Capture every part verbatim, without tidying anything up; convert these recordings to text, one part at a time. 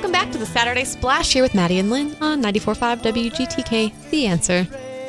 Welcome back to the Saturday Splash here with Maddie and Lynn on ninety-four point five W G T K, The Answer.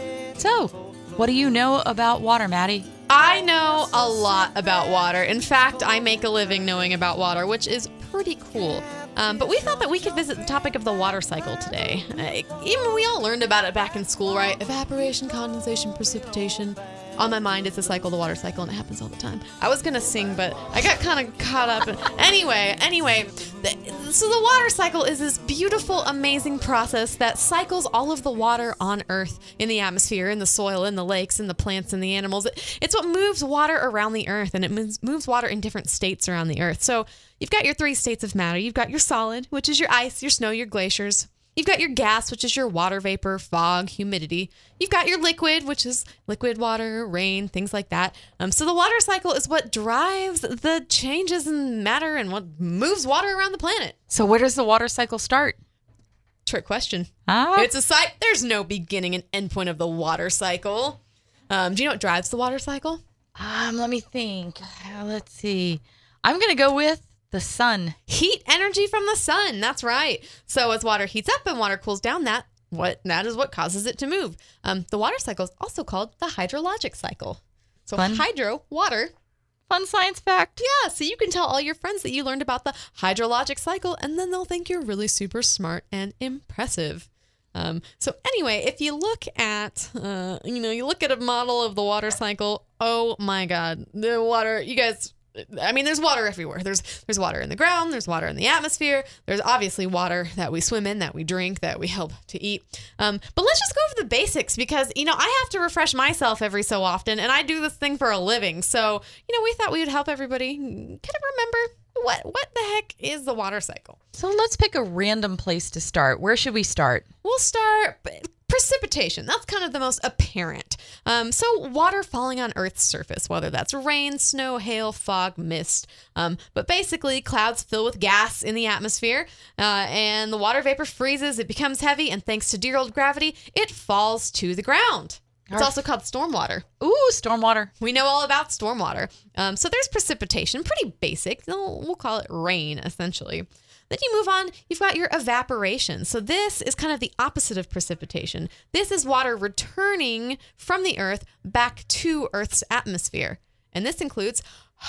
So, what do you know about water, Maddie? I know a lot about water. In fact, I make a living knowing about water, which is pretty cool. Um, but we thought that we could visit the topic of the water cycle today. Uh, even we all learned about it back in school, right? Evaporation, condensation, precipitation. On my mind, it's a cycle, the water cycle, and it happens all the time. I was going to sing, but I got kind of caught up. In, anyway, anyway, the, so the water cycle is this beautiful, amazing process that cycles all of the water on Earth, in the atmosphere, in the soil, in the lakes, in the plants, and the animals. It, it's what moves water around the Earth, and it moves, moves water in different states around the Earth. So you've got your three states of matter. You've got your solid, which is your ice, your snow, your glaciers. You've got your gas, which is your water vapor, fog, humidity. You've got your liquid, which is liquid water, rain, things like that. Um, so the water cycle is what drives the changes in matter and what moves water around the planet. So where does the water cycle start? Trick question. Ah. It's a cycle. There's no beginning and end point of the water cycle. Um, do you know what drives the water cycle? Um, let me think. Uh, let's see. I'm going to go with the sun. Heat energy from the sun. That's right. So as water heats up and water cools down, that what that is what causes it to move. Um, the water cycle is also called the hydrologic cycle. So Fun. hydro, water. Fun science fact. Yeah, so you can tell all your friends that you learned about the hydrologic cycle, and then they'll think you're really super smart and impressive. Um, so anyway, if you look at, uh, you know, you look at a model of the water cycle, oh my God, the water, you guys... I mean, there's water everywhere. There's there's water in the ground. There's water in the atmosphere. There's obviously water that we swim in, that we drink, that we help to eat. Um, but let's just go over the basics because, you know, I have to refresh myself every so often, and I do this thing for a living. So, you know, we thought we would help everybody kind of remember what what the heck is the water cycle. So let's pick a random place to start. Where should we start? We'll start... Precipitation, that's kind of the most apparent. Um, so water falling on Earth's surface, whether that's rain, snow, hail, fog, mist. Um, but basically, clouds fill with gas in the atmosphere, uh, and the water vapor freezes, it becomes heavy, and thanks to dear old gravity, it falls to the ground. It's Arf. also called stormwater. Ooh, stormwater. We know all about stormwater. Um, so there's precipitation, pretty basic. We'll, we'll call it rain, essentially. Then you move on, you've got your evaporation. So this is kind of the opposite of precipitation. This is water returning from the Earth back to Earth's atmosphere. And this includes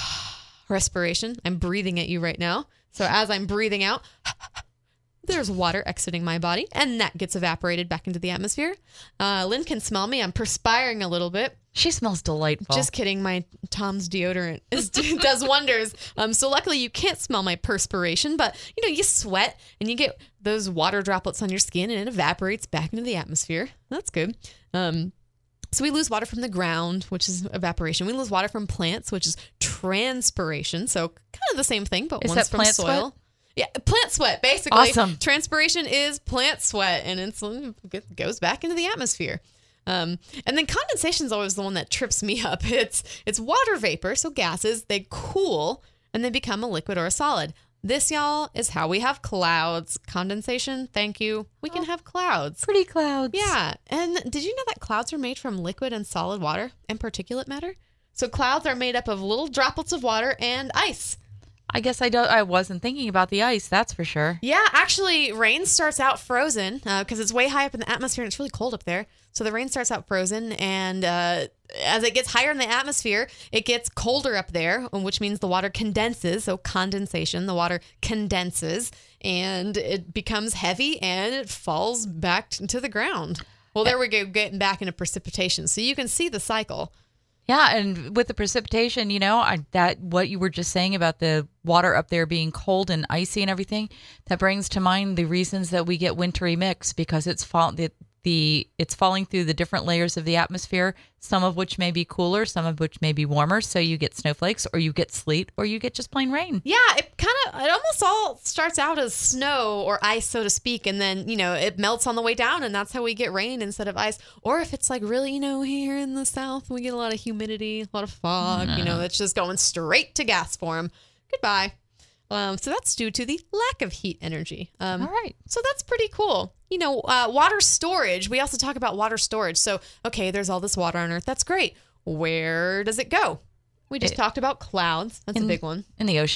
respiration. I'm breathing at you right now. So as I'm breathing out, there's water exiting my body, and that gets evaporated back into the atmosphere. Uh, Lynn can smell me. I'm perspiring a little bit. She smells delightful. Just kidding. My Tom's deodorant is, does wonders. Um, so luckily you can't smell my perspiration, but you know, you sweat and you get those water droplets on your skin and it evaporates back into the atmosphere. That's good. Um, so we lose water from the ground, which is evaporation. We lose water from plants, which is transpiration. So kind of the same thing, but is one's that from plant soil. sweat? Yeah, plant sweat, basically. Awesome. Transpiration is plant sweat, and it goes back into the atmosphere. Um, and then condensation is always the one that trips me up. It's it's water vapor, so gases, they cool, and they become a liquid or a solid. This, y'all, is how we have clouds. Condensation, thank you. We can have clouds. Pretty clouds. Yeah, and did you know that clouds are made from liquid and solid water and particulate matter? So clouds are made up of little droplets of water and ice. I guess I don't. I wasn't thinking about the ice. That's for sure. Yeah, actually, rain starts out frozen because uh, it's way high up in the atmosphere and it's really cold up there. So the rain starts out frozen, and uh, as it gets higher in the atmosphere, it gets colder up there, which means the water condenses. So condensation, the water condenses, and it becomes heavy, and it falls back to the ground. Well, there we go, getting back into precipitation. So you can see the cycle. Yeah, and with the precipitation, you know, I, that what you were just saying about the water up there being cold and icy and everything, that brings to mind the reasons that we get wintry mix, because it's fall the, the it's falling through the different layers of the atmosphere, some of which may be cooler, some of which may be warmer, so you get snowflakes, or you get sleet, or you get just plain rain. Yeah, it kind of, it almost all starts out as snow or ice, so to speak, and then, you know, it melts on the way down, and that's how we get rain instead of ice. Or if it's like really, you know, here in the South, we get a lot of humidity, a lot of fog, mm. you know, it's just going straight to gas form. Goodbye. Um, so that's due to the lack of heat energy. Um, All right. So that's pretty cool. You know, uh, water storage. We also talk about water storage. So, okay, there's all this water on Earth. That's great. Where does it go? We just it, talked about clouds. That's in, a big one. In the ocean.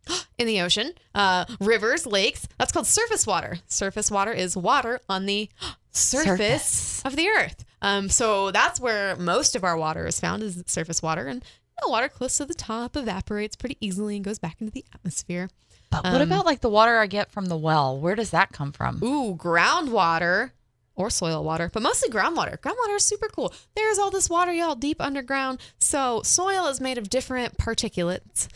in the ocean. Uh, rivers, lakes, that's called surface water. Surface water is water on the surface, Surface. of the earth. Um, so that's where most of our water is found, is surface water. And you know, water close to the top evaporates pretty easily and goes back into the atmosphere. But what Um, about like the water I get from the well? Where does that come from? Ooh, groundwater or soil water, but mostly groundwater. Groundwater is super cool. There's all this water, y'all, deep underground. So soil is made of different particulates.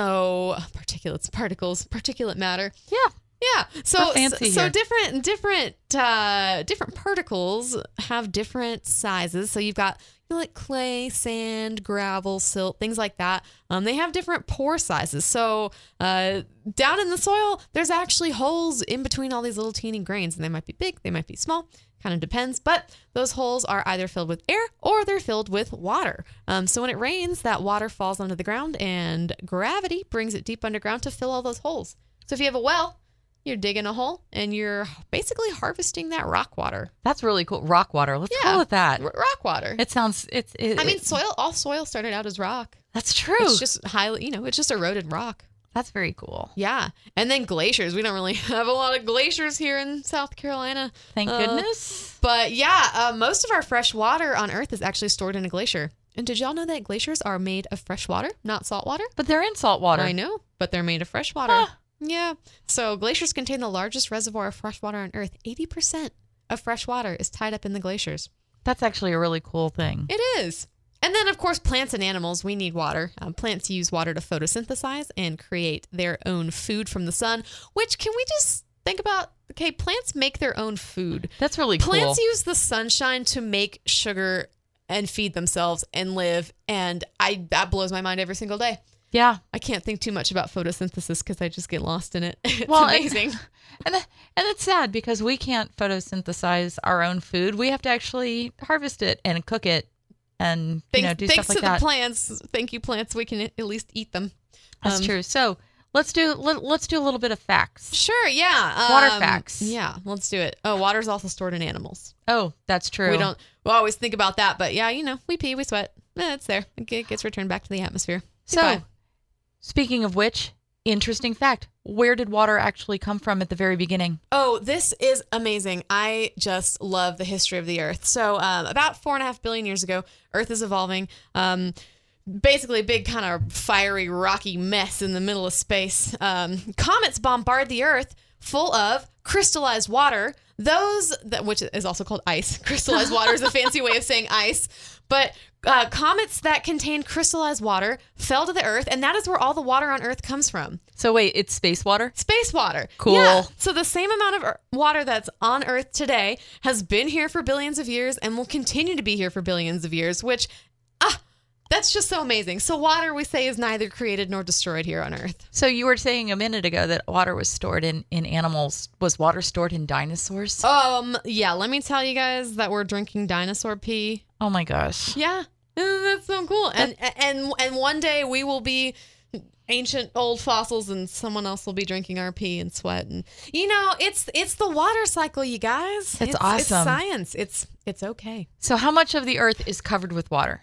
So particulates, particles, particulate matter. Yeah. Yeah. So We're fancy so here. different different uh, different particles have different sizes. So you've got you know, like clay, sand, gravel, silt, things like that. Um, they have different pore sizes. So uh, down in the soil, there's actually holes in between all these little teeny grains, and they might be big, they might be small. Kind of depends, but those holes are either filled with air or they're filled with water. Um, so when it rains, that water falls onto the ground, and gravity brings it deep underground to fill all those holes. So if you have a well, you're digging a hole and you're basically harvesting that rock water. That's really cool. Rock water. Let's Yeah. call it that. R- rock water. It sounds, it's, it, I mean, it- soil, all soil started out as rock. that's true. It's just highly, you know, it's just eroded rock. That's very cool. Yeah. And then glaciers. We don't really have a lot of glaciers here in South Carolina. Thank Uh, goodness. But yeah, uh, most of our fresh water on Earth is actually stored in a glacier. And did y'all know that glaciers are made of fresh water, not salt water? But they're in salt water. I know, but they're made of fresh water. Huh. Yeah. So glaciers contain the largest reservoir of fresh water on Earth. eighty percent of fresh water is tied up in the glaciers. That's actually a really cool thing. It is. And then, of course, plants and animals, we need water. Um, plants use water to photosynthesize and create their own food from the sun, which can we just think about? Okay, plants make their own food. That's really Plants cool. use the sunshine to make sugar and feed themselves and live. And I that blows my mind every single day. Yeah. I can't think too much about photosynthesis because I just get lost in it. It's Well, and- amazing. And th- and it's sad because we can't photosynthesize our own food. We have to actually harvest it and cook it and you Thanks, know do thanks stuff like to that. the plants. Thank you, plants. We can at least eat them. That's Um, true. So let's do let, let's do a little bit of facts. Sure, yeah. Water Um, facts. Yeah, let's do it. Oh, water's also stored in animals. Oh, that's true. We don't we always think about that, but yeah, you know, we pee, we sweat. Eh, it's there. It ge- gets returned back to the atmosphere. So, Goodbye. speaking of which, interesting fact: where did water actually come from at the very beginning? Oh, this is amazing. I just love the history of the Earth. So, um, about four and a half billion years ago, Earth is evolving. Um, basically, a big kind of fiery, rocky mess in the middle of space. Um, comets bombard the Earth full of crystallized water. Those that, which is also called ice. Crystallized water is a fancy way of saying ice. But uh, comets that contained crystallized water fell to the Earth, and that is where all the water on Earth comes from. So wait, it's space water. Space water. Cool. Yeah. So the same amount of ear- water that's on Earth today has been here for billions of years and will continue to be here for billions of years, which, ah, that's just so amazing. So water, we say, is neither created nor destroyed here on Earth. So you were saying a minute ago that water was stored in in animals. Was water stored in dinosaurs? Um, yeah, let me tell you guys that we're drinking dinosaur pee. Oh my gosh. Yeah. Uh, That's so cool. And and and one day we will be ancient old fossils and someone else will be drinking our pee and sweat, and you know, it's it's the water cycle, you guys. That's it's, awesome. It's science. It's it's okay. So how much of the Earth is covered with water?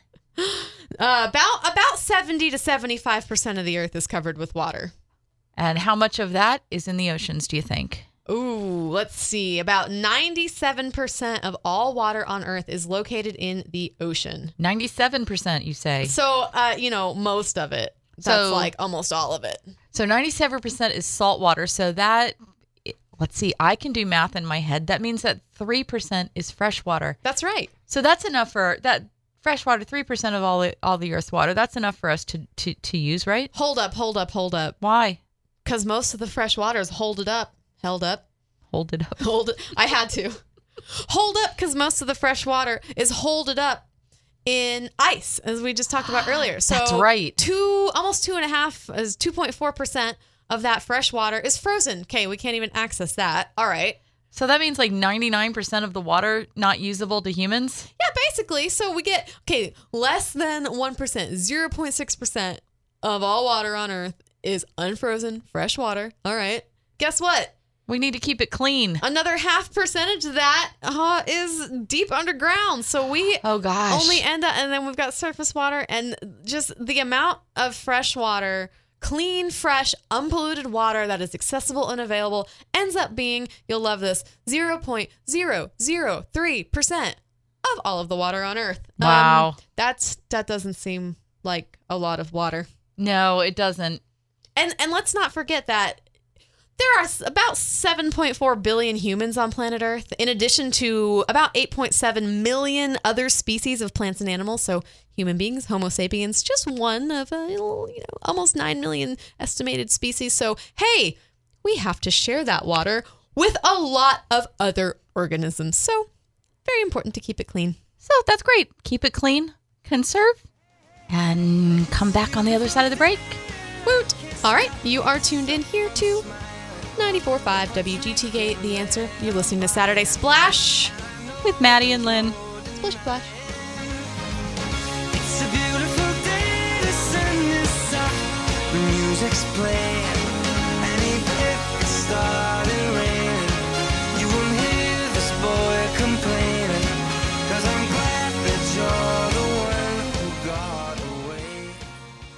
Uh, about about seventy to seventy-five percent of the Earth is covered with water. And how much of that is in the oceans, do you think? Ooh, let's see. About ninety-seven percent of all water on Earth is located in the ocean. ninety-seven percent, you say. So, uh, you know, most of it. That's So- like almost all of it. So ninety-seven percent is salt water. So that, let's see, I can do math in my head. That means that three percent is fresh water. That's right. So that's enough for that fresh water, three percent of all the, all the Earth's water. That's enough for us to, to, to use, right? Hold up, hold up, hold up. Why? Because most of the fresh water is hold it up, held up, Hold it up. hold it. I had to hold up because most of the fresh water is hold it up in ice, as we just talked about earlier. So That's right. Two, almost two and a half, is two point four percent of that fresh water is frozen. Okay, we can't even access that. All right. So that means like ninety-nine percent of the water not usable to humans? Yeah, basically. So we get, okay, less than one percent, zero point six percent of all water on Earth is unfrozen fresh water. All right. Guess what? We need to keep it clean. Another half percentage of that uh, is deep underground. So we Oh gosh. only end up, and then we've got surface water, and just the amount of fresh water clean, fresh, unpolluted water that is accessible and available ends up being, you'll love this, zero point zero zero three percent of all of the water on Earth. Wow. Um, that's that doesn't seem like a lot of water. No, it doesn't. And and let's not forget that there are about seven point four billion humans on planet Earth, in addition to about eight point seven million other species of plants and animals. So human beings, Homo sapiens, just one of a, you know, almost nine million estimated species. So, hey, we have to share that water with a lot of other organisms. So very important to keep it clean. So that's great. Keep it clean, conserve, and come back on the other side of the break. Woot! All right, you are tuned in here to ninety-four point five W G T K, The Answer. You're listening to Saturday Splash with Maddie and Lynn. Splish Splash. It's a beautiful day, the sun is up, the music's playing, and even if it started raining.